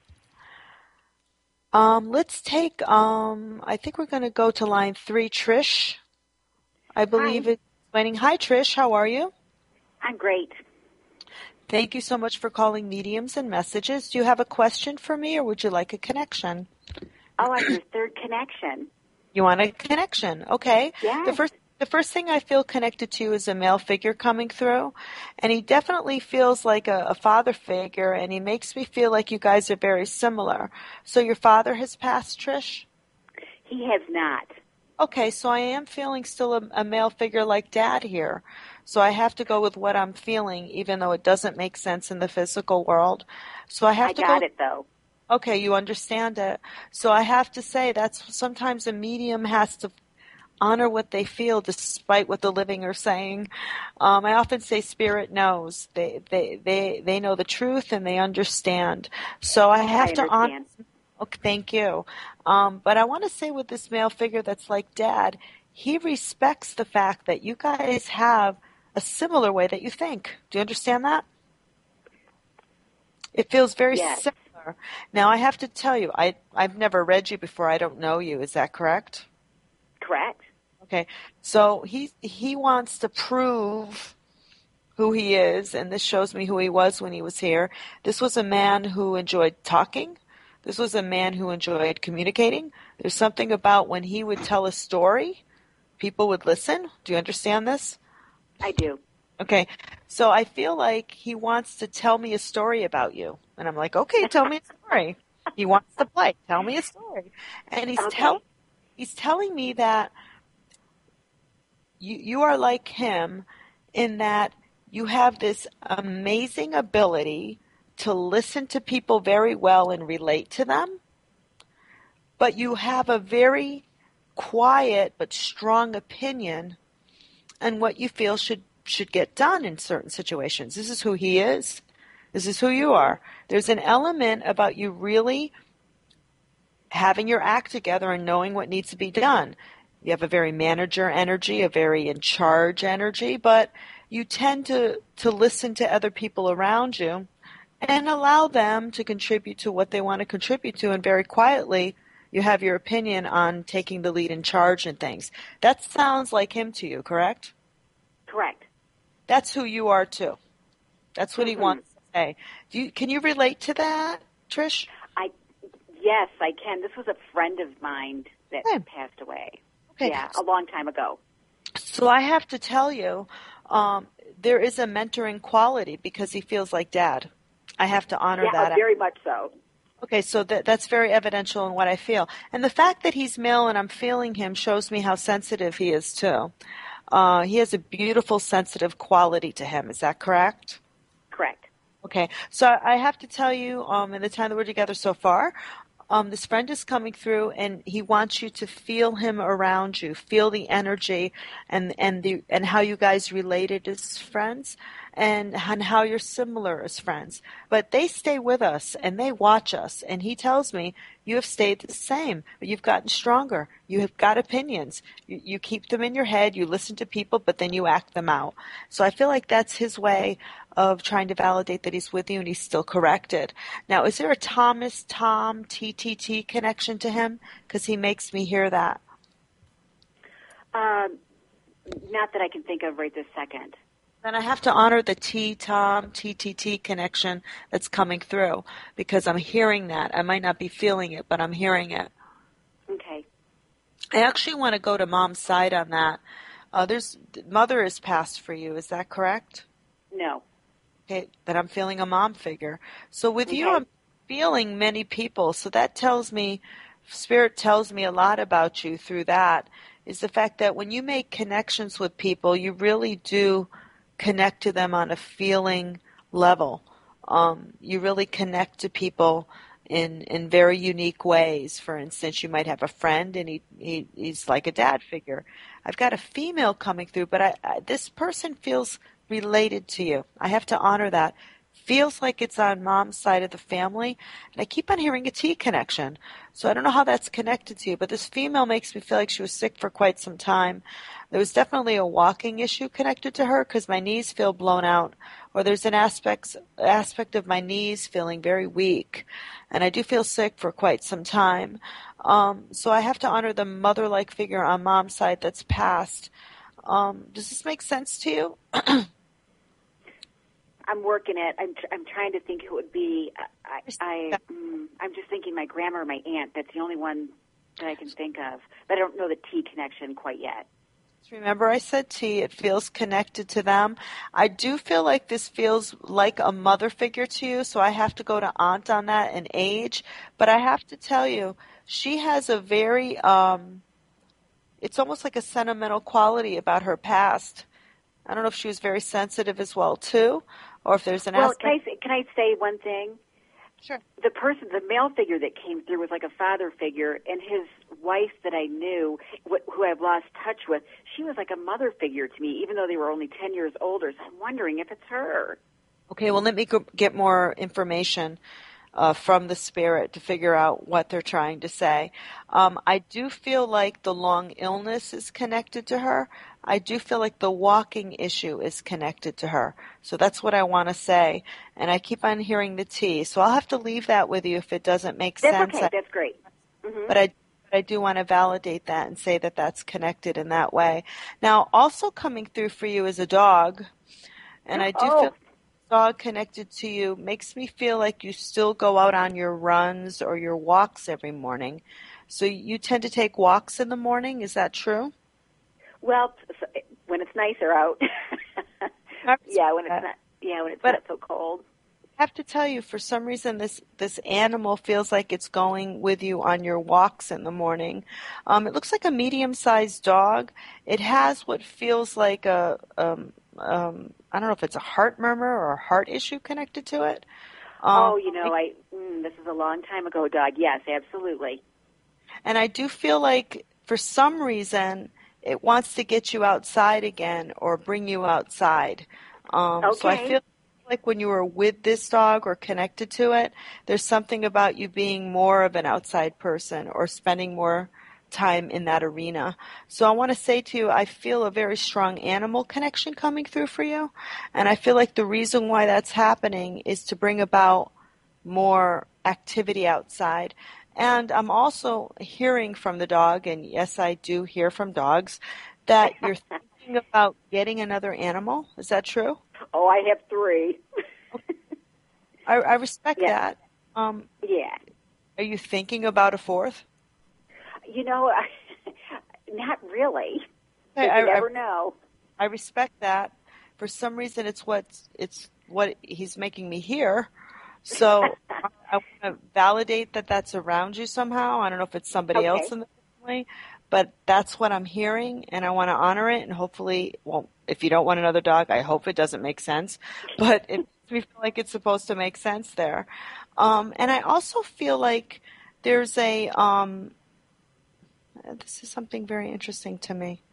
Um, let's take, um, I think we're going to go to line three, Trish. I believe Hi. it's explaining. Hi, Trish. How are you? I'm great. Thank you so much for calling Mediums and Messages. Do you have a question for me, or would you like a connection? Oh, I'm your third connection. You want a connection? Okay. Yes. The first, the first thing I feel connected to is a male figure coming through, and he definitely feels like a, a father figure, and he makes me feel like you guys are very similar. So your father has passed, Trish? He has not. Okay, so I am feeling still a, a male figure like Dad here. So I have to go with what I'm feeling, even though it doesn't make sense in the physical world. So I have I to got go. it, though. Okay, you understand it. So I have to say that's sometimes a medium has to honor what they feel despite what the living are saying. Um, I often say spirit knows. They, they, they, they know the truth and they understand. So I have I to honor. understand. Okay, thank you. Um, but I want to say with this male figure that's like Dad, he respects the fact that you guys have a similar way that you think. Do you understand that? It feels very Yes. similar. Now, I have to tell you, I, I've never read you before. I don't know you. Is that correct? Correct. Okay. So he he wants to prove who he is, and this shows me who he was when he was here. This was a man who enjoyed talking. This was a man who enjoyed communicating. There's something about when he would tell a story, people would listen. Do you understand this? I do. Okay, so I feel like he wants to tell me a story about you. And I'm like, okay, tell me a story. He wants to play. Tell me a story. And he's, Okay. tell, he's telling me that you, you are like him in that you have this amazing ability to listen to people very well and relate to them, but you have a very quiet but strong opinion on what you feel should should get done in certain situations. This is who he is. This is who you are. There's an element about you really having your act together and knowing what needs to be done. You have a very manager energy, a very in charge energy, but you tend to, to listen to other people around you and allow them to contribute to what they want to contribute to, and very quietly you have your opinion on taking the lead in charge and things. That sounds like him to you, correct? Correct. That's who you are too. That's what mm-hmm. he wants to say. Do you, can you relate to that, Trish? I Yes, I can. This was a friend of mine that okay. passed away. Okay. Yeah, a long time ago. So I have to tell you, um, there is a mentoring quality because he feels like Dad. I have to honor yeah, that. Yeah, very much so. Okay, so that, that's very evidential in what I feel. And the fact that he's male and I'm feeling him shows me how sensitive he is too. Uh, he has a beautiful, sensitive quality to him. Is that correct? Correct. Okay, so I have to tell you, um, in the time that we're together so far, Um, this friend is coming through, and he wants you to feel him around you, feel the energy, and and the and how you guys related as friends, and and how you're similar as friends. But they stay with us and they watch us, and he tells me you have stayed the same, but you've gotten stronger. You have got opinions. You, you keep them in your head. You listen to people, but then you act them out. So I feel like that's his way of trying to validate that he's with you and he's still corrected. Now, is there a Thomas, Tom, T T T connection to him? Because he makes me hear that. Um, not that I can think of right this second. Then I have to honor the T, Tom, T T T connection that's coming through because I'm hearing that. I might not be feeling it, but I'm hearing it. Okay. I actually want to go to Mom's side on that. Uh, there's Mother is passed for you. Is that correct? No. Okay, that I'm feeling a mom figure. So with okay. you, I'm feeling many people. So that tells me, Spirit tells me a lot about you through that, is the fact that when you make connections with people, you really do connect to them on a feeling level. Um, you really connect to people in in very unique ways. For instance, you might have a friend and he, he he's like a dad figure. I've got a female coming through, but I, I, this person feels related to you. I have to honor that. Feels like it's on Mom's side of the family, and I keep on hearing a T connection. So I don't know how that's connected to you, but this female makes me feel like she was sick for quite some time. There was definitely a walking issue connected to her because my knees feel blown out, or there's an aspect aspect of my knees feeling very weak, and I do feel sick for quite some time. Um, so I have to honor the mother-like figure on Mom's side that's passed. Um, does this make sense to you? I'm working it. I'm tr- I'm trying to think who it would be. I, I mm, I'm just thinking my grandma or my aunt. That's the only one that I can think of. But I don't know the T connection quite yet. Remember I said T, it feels connected to them. I do feel like this feels like a mother figure to you, so I have to go to aunt on that and age. But I have to tell you, she has a very, um, it's almost like a sentimental quality about her past. I don't know if she was very sensitive as well, too, or if there's an well, aspect. Well, can, can I say one thing? Sure. The person, the male figure that came through was like a father figure, and his wife that I knew, wh- who I've lost touch with, she was like a mother figure to me, even though they were only ten years older. So I'm wondering if it's her. Okay, well, let me go get more information uh, from the spirit to figure out what they're trying to say. Um, I do feel like the long illness is connected to her. I do feel like the walking issue is connected to her. So that's what I want to say. And I keep on hearing the T. So I'll have to leave that with you if it doesn't make that's sense. That's okay. That's great. Mm-hmm. But I, I do want to validate that and say that that's connected in that way. Now, also coming through for you is a dog. And I do oh. feel dog connected to you makes me feel like you still go out on your runs or your walks every morning. So you tend to take walks in the morning. Is that true? Well, when it's nicer out. yeah, when it's not. Yeah, when it's but not so cold. I have to tell you, for some reason, this this animal feels like it's going with you on your walks in the morning. Um, it looks like a medium-sized dog. It has what feels like a um, um, I don't know if it's a heart murmur or a heart issue connected to it. Um, oh, you know, I mm, this is a long time ago, dog. Yes, absolutely. And I do feel like, for some reason, it wants to get you outside again or bring you outside. Um, okay. So I feel like when you were with this dog or connected to it, there's something about you being more of an outside person or spending more time in that arena. So I want to say to you, I feel a very strong animal connection coming through for you. And I feel like the reason why that's happening is to bring about more activity outside. And I'm also hearing from the dog, and yes, I do hear from dogs, that you're thinking about getting another animal. Is that true? Oh, I have three. I, I respect yeah. that. Um, yeah. Are you thinking about a fourth? You know, not really. Okay, you I, never I, know. I respect that. For some reason, it's what it's what he's making me hear. So I, I want to validate that that's around you somehow. I don't know if it's somebody okay. else in the family, but that's what I'm hearing, and I want to honor it. And hopefully, well, if you don't want another dog, I hope it doesn't make sense. But it makes me feel like it's supposed to make sense there. Um, and I also feel like there's a um, this is something very interesting to me.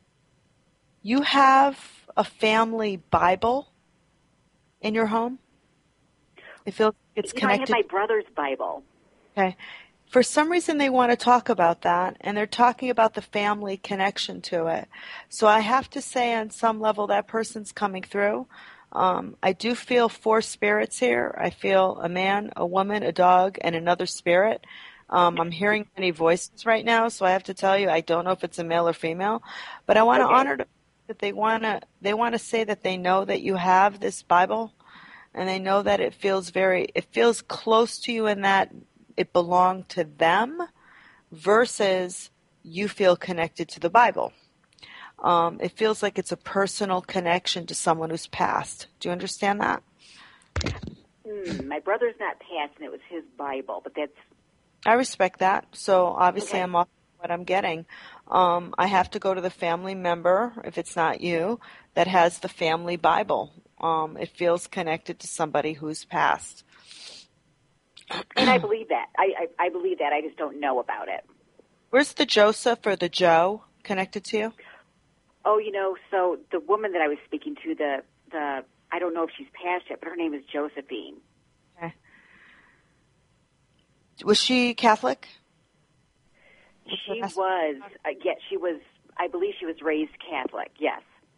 You have a family Bible in your home? It feels like it's you connected. Know, I have my brother's Bible. Okay. For some reason, they want to talk about that, and they're talking about the family connection to it. So I have to say, on some level, that person's coming through. Um, I do feel four spirits here. I feel a man, a woman, a dog, and another spirit. Um, I'm hearing many voices right now, so I have to tell you, I don't know if it's a male or female, but I want to okay. honor that they want to. They want to say that they know that you have this Bible, and they know that it feels very. It feels close to you in that it belonged to them, versus you feel connected to the Bible. Um, it feels like it's a personal connection to someone who's passed. Do you understand that? Mm, my brother's not passed, and it was his Bible, but that's. I respect that. So obviously okay. I'm off what I'm getting. Um, I have to go to the family member, if it's not you, that has the family Bible. Um, it feels connected to somebody who's passed. And I believe that. I, I, I believe that. I just don't know about it. Where's the Joseph or the Joe connected to you? Oh, you know, so the woman that I was speaking to, the the I don't know if she's passed yet, but her name is Josephine. Okay. Was she Catholic? She was. Uh, yeah, she was. I believe she was raised Catholic. Yes.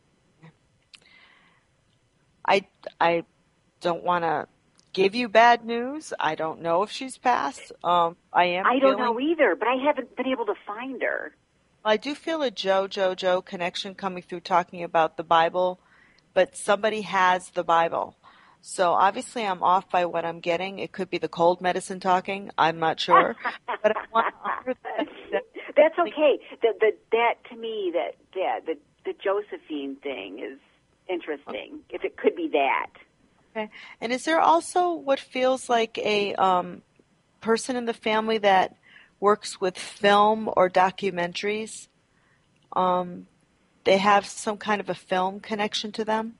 I I don't want to give you bad news. I don't know if she's passed. Um, I am. I don't feeling, know either, but I haven't been able to find her. I do feel a Joe, Joe, Joe connection coming through talking about the Bible, but somebody has the Bible. So obviously I'm off by what I'm getting. It could be the cold medicine talking. I'm not sure. But I want to honor that, that That's okay. The, the, that, to me, that yeah, the, the Josephine thing is interesting, okay. If it could be that. Okay. And is there also what feels like a um, person in the family that works with film or documentaries? Um, they have some kind of a film connection to them?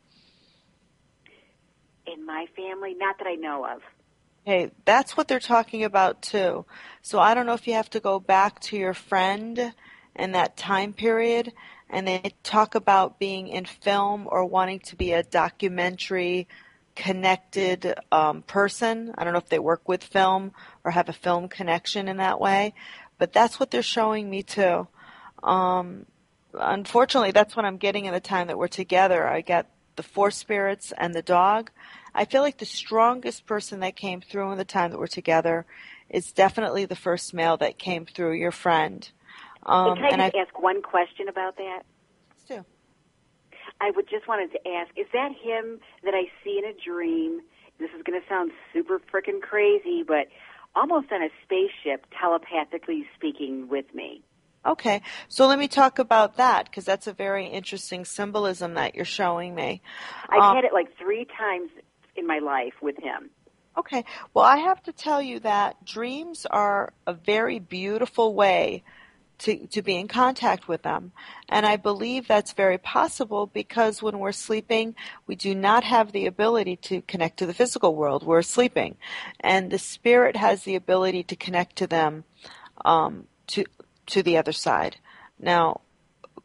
In my family, not that I know of. Okay, that's what they're talking about too. So I don't know if you have to go back to your friend and that time period, and they talk about being in film or wanting to be a documentary connected um, person. I don't know if they work with film or have a film connection in that way, but that's what they're showing me too. Um, unfortunately, that's what I'm getting in the time that we're together. I get the four spirits and the dog. I feel like the strongest person that came through in the time that we're together is definitely the first male that came through, your friend. Um, can I and just I, ask one question about that? Let's do. I would just wanted to ask, is that him that I see in a dream? This is going to sound super frickin' crazy, but almost on a spaceship, telepathically speaking with me. Okay, so let me talk about that, because that's a very interesting symbolism that you're showing me. I've um, had it like three times in my life with him. Okay, well, I have to tell you that dreams are a very beautiful way to, to be in contact with them. And I believe that's very possible because when we're sleeping, we do not have the ability to connect to the physical world. We're sleeping. And the spirit has the ability to connect to them um, to to the other side. Now,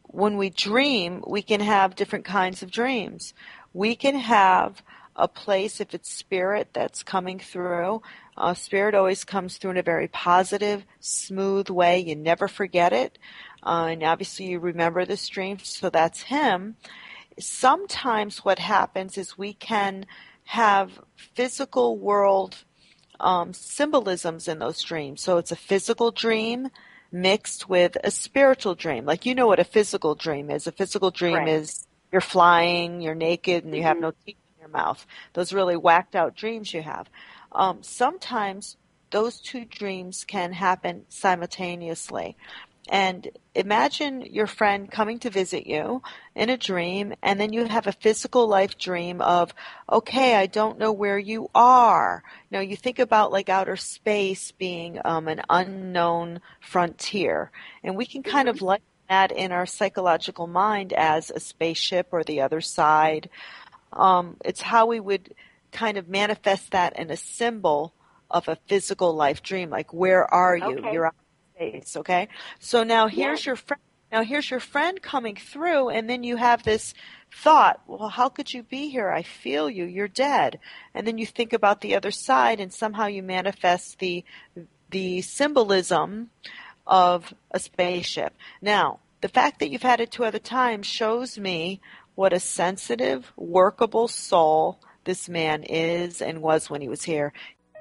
when we dream, we can have different kinds of dreams. We can have a place, if it's spirit that's coming through. Uh, spirit always comes through in a very positive, smooth way. You never forget it. Uh, and obviously you remember this dream, so that's him. Sometimes what happens is we can have physical world um, symbolisms in those dreams. So it's a physical dream mixed with a spiritual dream. Like, you know what a physical dream is. A physical dream Right. is you're flying, you're naked, and you Mm-hmm. have no teeth in your mouth. Those really whacked out dreams you have. Um, sometimes those two dreams can happen simultaneously. And imagine your friend coming to visit you in a dream, and then you have a physical life dream of, okay, I don't know where you are. You know, you think about like outer space being um, an unknown frontier. And we can kind of like that in our psychological mind as a spaceship or the other side. Um, it's how we would kind of manifest that in a symbol of a physical life dream. Like, where are you? Okay. You're out in space, okay? So now here's Yeah. your friend. Now here's your friend coming through, and then you have this thought, well, how could you be here? I feel you. You're dead. And then you think about the other side, and somehow you manifest the the symbolism of a spaceship. Now, the fact that you've had it two other times shows me what a sensitive, workable soul this man is and was when he was here.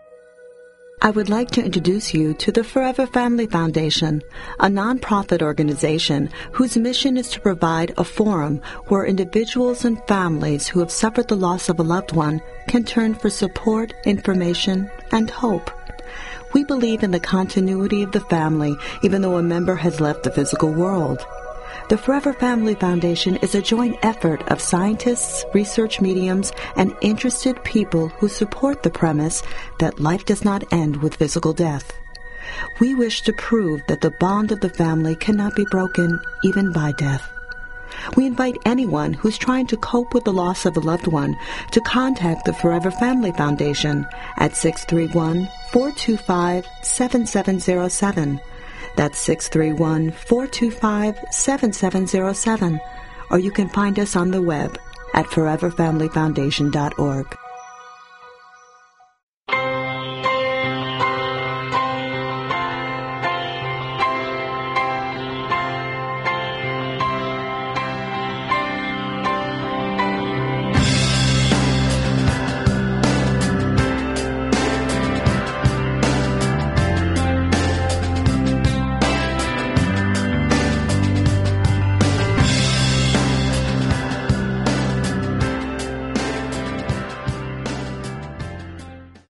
I would like to introduce you to the Forever Family Foundation, a nonprofit organization whose mission is to provide a forum where individuals and families who have suffered the loss of a loved one can turn for support, information, and hope. We believe in the continuity of the family, even though a member has left the physical world. The Forever Family Foundation is a joint effort of scientists, research mediums, and interested people who support the premise that life does not end with physical death. We wish to prove that the bond of the family cannot be broken even by death. We invite anyone who's trying to cope with the loss of a loved one to contact the Forever Family Foundation at six three one, four two five, seven seven zero seven. That's six three one, four two five, seven seven zero seven. Or you can find us on the web at forever family foundation dot org.